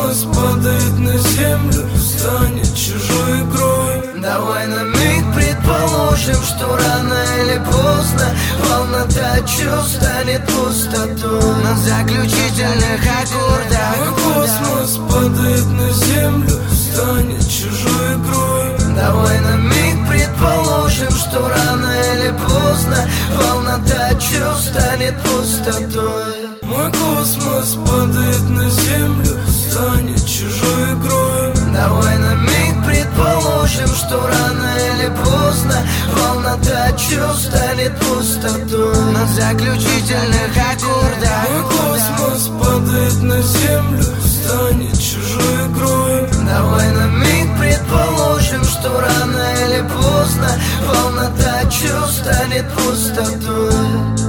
космос падает на землю, станет чужой игрой. Давай на миг предположим, что рано или поздно полнота чувств станет пустотой. На заключительных аккордах Мой космос падает на землю, станет чужой игрой. Давай на миг предположим, что рано или поздно полнота чувств станет пустотой. Мой космос падает на землю, станет чужой игрой. Давай на миг предположим, что рано или поздно полнота чувств станет пустотой. На заключительных аккордах Мой космос падает на землю, станет чужой игрой. Давай на миг предположим, что рано или поздно полнота чувств станет пустотой.